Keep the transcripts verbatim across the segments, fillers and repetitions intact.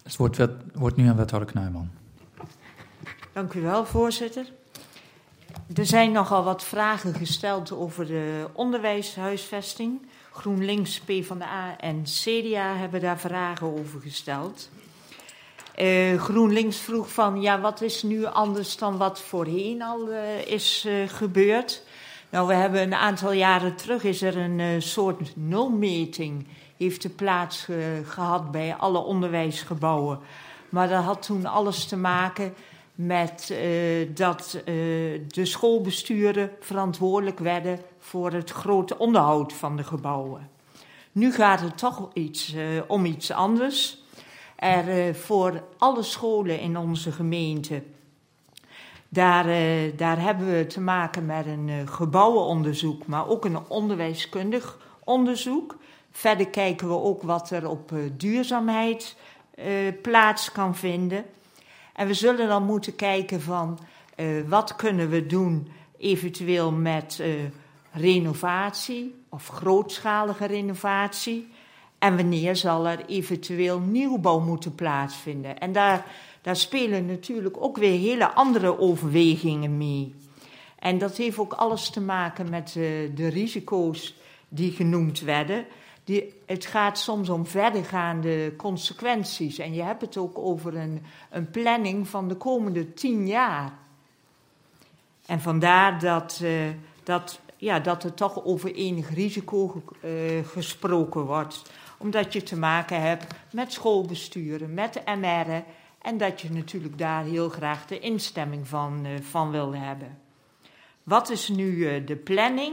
Het woord werd, wordt nu aan wethouder Knuijman. Dank u wel, voorzitter. Er zijn nogal wat vragen gesteld over de onderwijshuisvesting. GroenLinks, PvdA en C D A hebben daar vragen over gesteld. Uh, GroenLinks vroeg van, ja, wat is nu anders dan wat voorheen al uh, is uh, gebeurd? Nou, we hebben een aantal jaren terug, is er een uh, soort nulmeting, heeft er plaats uh, gehad bij alle onderwijsgebouwen. Maar dat had toen alles te maken met uh, dat uh, de schoolbesturen verantwoordelijk werden voor het grote onderhoud van de gebouwen. Nu gaat het toch iets, uh, om iets anders. Er uh, voor alle scholen in onze gemeente, daar, uh, daar hebben we te maken met een uh, gebouwenonderzoek, maar ook een onderwijskundig onderzoek. Verder kijken we ook wat er op uh, duurzaamheid uh, plaats kan vinden. En we zullen dan moeten kijken van uh, wat kunnen we doen eventueel met uh, renovatie of grootschalige renovatie. En wanneer zal er eventueel nieuwbouw moeten plaatsvinden. En daar, daar spelen natuurlijk ook weer hele andere overwegingen mee. En dat heeft ook alles te maken met uh, de risico's die genoemd werden. Die, het gaat soms om verdergaande consequenties. En je hebt het ook over een, een planning van de komende tien jaar. En vandaar dat, uh, dat, ja, dat er toch over enig risico uh, gesproken wordt. Omdat je te maken hebt met schoolbesturen, met de M R'en. En dat je natuurlijk daar heel graag de instemming van, uh, van wil hebben. Wat is nu uh, de planning?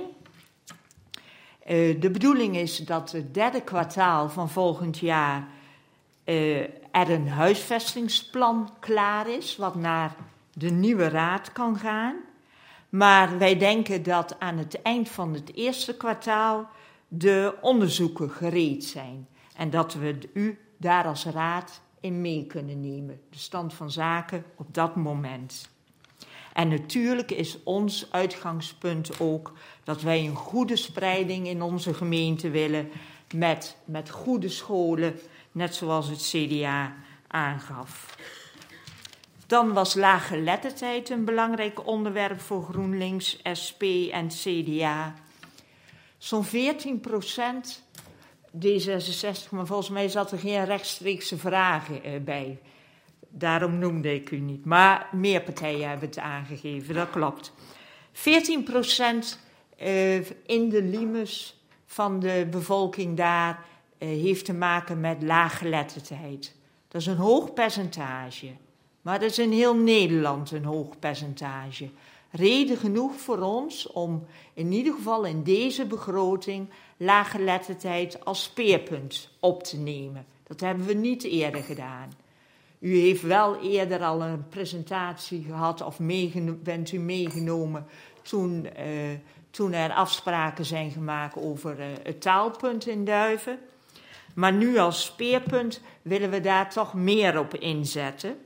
Uh, de bedoeling is dat het derde kwartaal van volgend jaar uh, er een huisvestingsplan klaar is, wat naar de nieuwe raad kan gaan. Maar wij denken dat aan het eind van het eerste kwartaal de onderzoeken gereed zijn. En dat we u daar als raad in mee kunnen nemen. De stand van zaken op dat moment. En natuurlijk is ons uitgangspunt ook dat wij een goede spreiding in onze gemeente willen met, met goede scholen, net zoals het C D A aangaf. Dan was laaggeletterdheid een belangrijk onderwerp voor GroenLinks, S P en C D A. Zo'n veertien procent D zesenzestig, maar volgens mij zat er geen rechtstreekse vragen uh, bij. Daarom noemde ik u niet. Maar meer partijen hebben het aangegeven, dat klopt. veertien procent uh, in de limes van de bevolking daar uh, heeft te maken met laaggeletterdheid. Dat is een hoog percentage. Maar dat is in heel Nederland een hoog percentage. Reden genoeg voor ons om in ieder geval in deze begroting laaggeletterdheid als speerpunt op te nemen. Dat hebben we niet eerder gedaan. U heeft wel eerder al een presentatie gehad of meegeno- bent u meegenomen toen, uh, toen er afspraken zijn gemaakt over uh, het taalpunt in Duiven. Maar nu als speerpunt willen we daar toch meer op inzetten.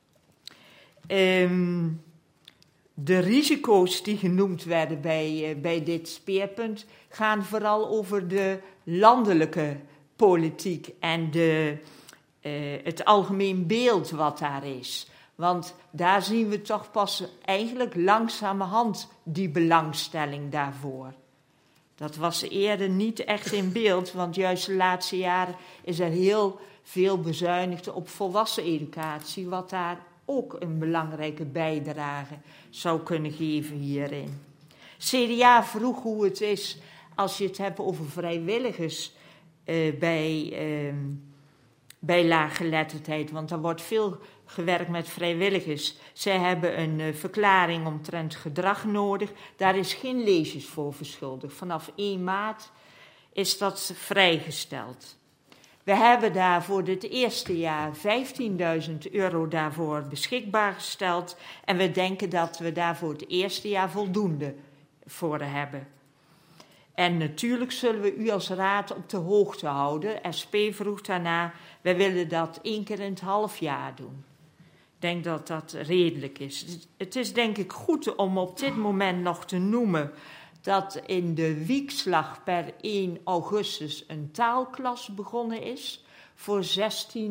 Um, de risico's die genoemd werden bij, uh, bij dit speerpunt gaan vooral over de landelijke politiek en de... Uh, het algemeen beeld wat daar is. Want daar zien we toch pas eigenlijk langzamerhand die belangstelling daarvoor. Dat was eerder niet echt in beeld, want juist de laatste jaren is er heel veel bezuinigd op volwassen educatie, wat daar ook een belangrijke bijdrage zou kunnen geven hierin. C D A vroeg hoe het is als je het hebt over vrijwilligers uh, bij... Uh, bij laaggeletterdheid, want er wordt veel gewerkt met vrijwilligers. Zij hebben een uh, verklaring omtrent gedrag nodig. Daar is geen leesjes voor verschuldigd. Vanaf één maart is dat vrijgesteld. We hebben daar voor dit eerste jaar vijftienduizend euro daarvoor beschikbaar gesteld. En we denken dat we daar voor het eerste jaar voldoende voor hebben. En natuurlijk zullen we u als raad op de hoogte houden. S P vroeg daarna, wij willen dat één keer in het half jaar doen. Ik denk dat dat redelijk is. Het is denk ik goed om op dit moment nog te noemen dat in de wiekslag per één augustus een taalklas begonnen is voor zestien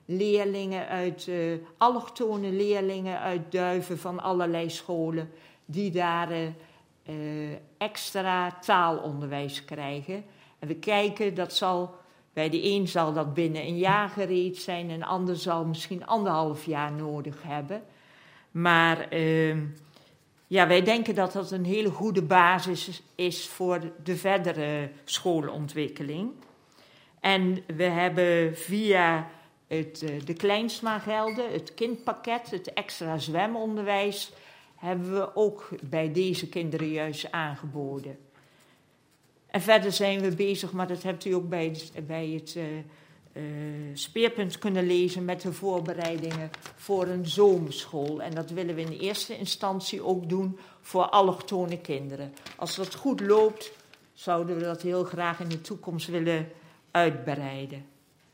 leerlingen uit, uh, allochtone leerlingen uit Duiven van allerlei scholen, die daar uh, uh, extra taalonderwijs krijgen. En we kijken, dat zal, bij de een zal dat binnen een jaar gereed zijn, en de ander zal misschien anderhalf jaar nodig hebben. Maar uh, ja, wij denken dat dat een hele goede basis is voor de verdere schoolontwikkeling. En we hebben via het, uh, de Kleinsma-gelden, het kindpakket, het extra zwemonderwijs, hebben we ook bij deze kinderen juist aangeboden. En verder zijn we bezig, maar dat hebt u ook bij het, bij het uh, uh, speerpunt kunnen lezen, met de voorbereidingen voor een zomerschool. En dat willen we in eerste instantie ook doen voor allochtone kinderen. Als dat goed loopt, zouden we dat heel graag in de toekomst willen uitbreiden.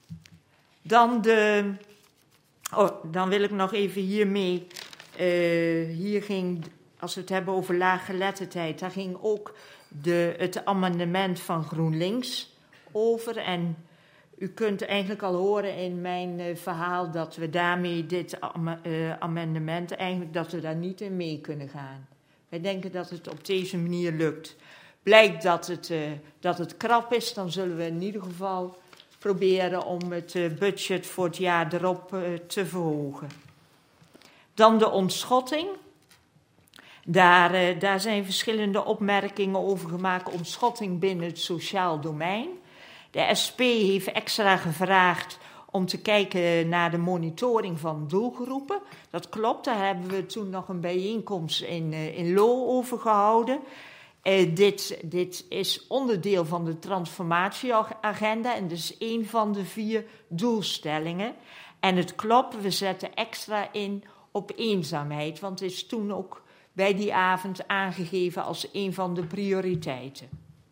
Dan, de, oh, dan wil ik nog even hiermee, uh, hier ging, als we het hebben over laaggeletterdheid, daar ging ook de, het amendement van GroenLinks over. En u kunt eigenlijk al horen in mijn uh, verhaal dat we daarmee dit am, uh, amendement, eigenlijk dat we daar niet in mee kunnen gaan. Wij denken dat het op deze manier lukt. Blijkt dat het, uh, dat het krap is, dan zullen we in ieder geval proberen om het uh, budget voor het jaar erop uh, te verhogen. Dan de ontschotting. Daar, uh, daar zijn verschillende opmerkingen over gemaakt. Ontschotting binnen het sociaal domein. De S P heeft extra gevraagd om te kijken naar de monitoring van doelgroepen. Dat klopt, daar hebben we toen nog een bijeenkomst in, uh, in Loo over gehouden. Uh, dit, dit is onderdeel van de transformatieagenda en dus een van de vier doelstellingen. En het klopt, we zetten extra in op eenzaamheid, want het is toen ook bij die avond aangegeven als een van de prioriteiten.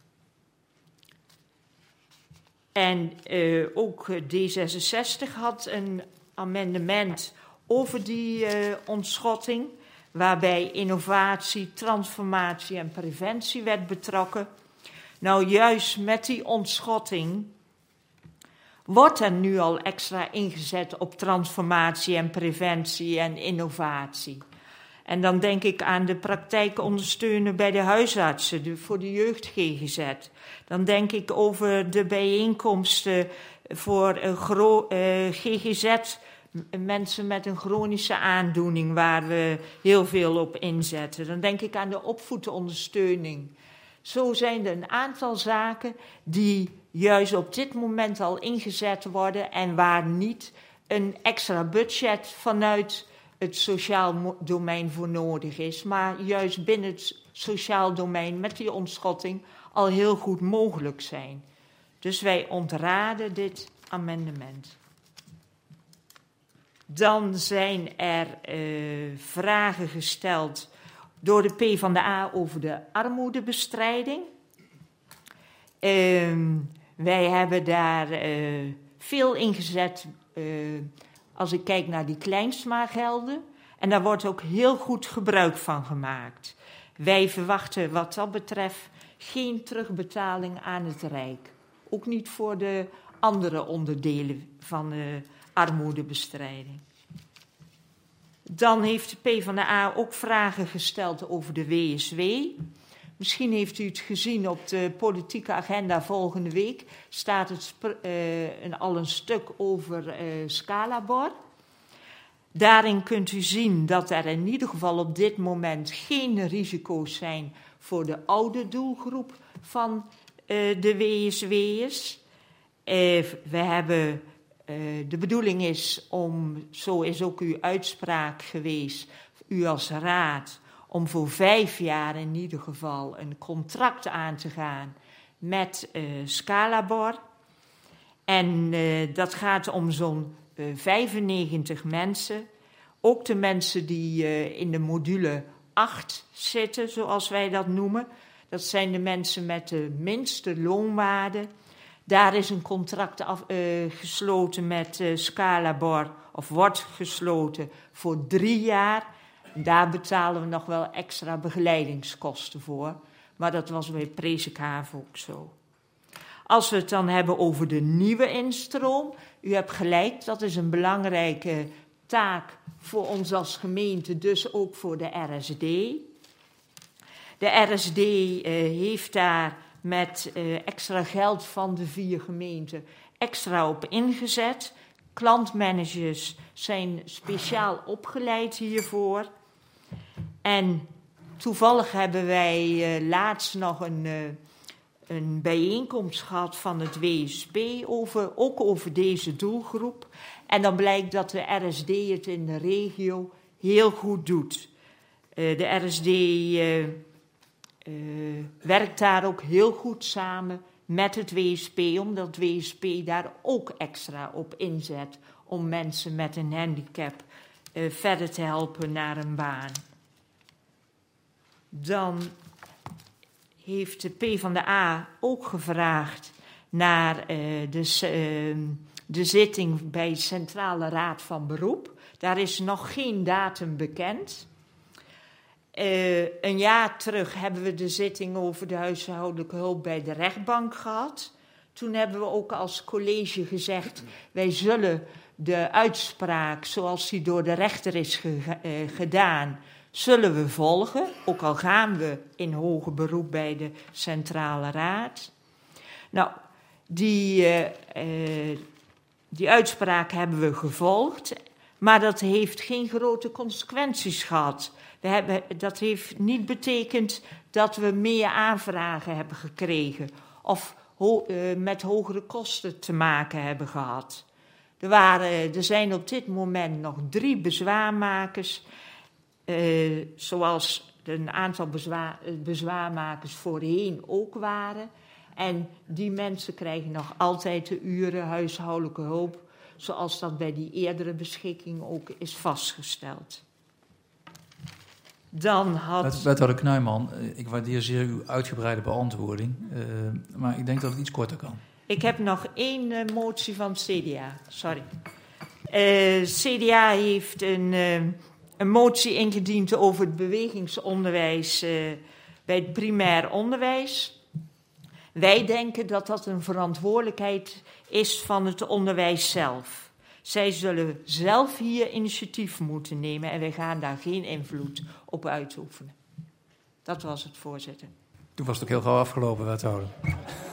En uh, ook D zesenzestig had een amendement over die uh, ontschotting, waarbij innovatie, transformatie en preventie werd betrokken. Nou, juist met die ontschotting wordt er nu al extra ingezet op transformatie en preventie en innovatie. En dan denk ik aan de praktijk ondersteunen bij de huisartsen, de, voor de jeugd G G Z. Dan denk ik over de bijeenkomsten voor uh, gro- uh, G G Z, mensen met een chronische aandoening waar we heel veel op inzetten. Dan denk ik aan de opvoedondersteuning. Zo zijn er een aantal zaken die juist op dit moment al ingezet worden en waar niet een extra budget vanuit het sociaal domein voor nodig is, maar juist binnen het sociaal domein met die ontschotting al heel goed mogelijk zijn. Dus wij ontraden dit amendement. Dan zijn er uh, vragen gesteld door de PvdA over de armoedebestrijding. Uh, wij hebben daar uh, veel in gezet uh, als ik kijk naar die Kleinsma-gelden. En daar wordt ook heel goed gebruik van gemaakt. Wij verwachten wat dat betreft geen terugbetaling aan het Rijk. Ook niet voor de andere onderdelen van de armoedebestrijding. Dan heeft de PvdA ook vragen gesteld over de W S W. Misschien heeft u het gezien op de politieke agenda volgende week. Staat het uh, een, al een stuk over uh, Scalabor. Daarin kunt u zien dat er in ieder geval op dit moment geen risico's zijn voor de oude doelgroep van uh, de W S W'ers. Uh, we hebben, uh, de bedoeling is om, zo is ook uw uitspraak geweest, u als raad, om voor vijf jaar in ieder geval een contract aan te gaan met uh, Scalabor. En uh, dat gaat om zo'n uh, vijfennegentig mensen. Ook de mensen die uh, in de module acht zitten, zoals wij dat noemen. Dat zijn de mensen met de minste loonwaarde. Daar is een contract af, uh, gesloten met uh, Scalabor, of wordt gesloten voor drie jaar. Daar betalen we nog wel extra begeleidingskosten voor. Maar dat was bij Presikhaven ook zo. Als we het dan hebben over de nieuwe instroom, u hebt gelijk, dat is een belangrijke taak voor ons als gemeente, dus ook voor de R S D. De R S D uh, heeft daar met uh, extra geld van de vier gemeenten extra op ingezet. Klantmanagers zijn speciaal opgeleid hiervoor. En toevallig hebben wij uh, laatst nog een, uh, een bijeenkomst gehad van het W S P, over, ook over deze doelgroep. En dan blijkt dat de R S D het in de regio heel goed doet. Uh, de R S D uh, uh, werkt daar ook heel goed samen met het W S P, omdat het W S P daar ook extra op inzet om mensen met een handicap uh, verder te helpen naar een baan. Dan heeft de PvdA ook gevraagd naar uh, de, uh, de zitting bij de Centrale Raad van Beroep. Daar is nog geen datum bekend. Uh, een jaar terug hebben we de zitting over de huishoudelijke hulp bij de rechtbank gehad. Toen hebben we ook als college gezegd, wij zullen de uitspraak zoals die door de rechter is ge, uh, gedaan, zullen we volgen. Ook al gaan we in hoger beroep bij de Centrale Raad. Nou, die, uh, uh, die uitspraak hebben we gevolgd, maar dat heeft geen grote consequenties gehad. We hebben, dat heeft niet betekend dat we meer aanvragen hebben gekregen of ho, uh, met hogere kosten te maken hebben gehad. Er, waren, er zijn op dit moment nog drie bezwaarmakers, uh, zoals een aantal bezwaar, bezwaarmakers voorheen ook waren. En die mensen krijgen nog altijd de uren huishoudelijke hulp, zoals dat bij die eerdere beschikking ook is vastgesteld. Dan had... Wethouder Knuijman, ik waardeer zeer uw uitgebreide beantwoording, uh, maar ik denk dat het iets korter kan. Ik heb nog één uh, motie van het C D A, sorry. Uh, C D A heeft een, uh, een motie ingediend over het bewegingsonderwijs uh, bij het primair onderwijs. Wij denken dat dat een verantwoordelijkheid is van het onderwijs zelf. Zij zullen zelf hier initiatief moeten nemen en wij gaan daar geen invloed op uitoefenen. Dat was het, voorzitter. Toen was het ook heel gauw afgelopen, wethouder.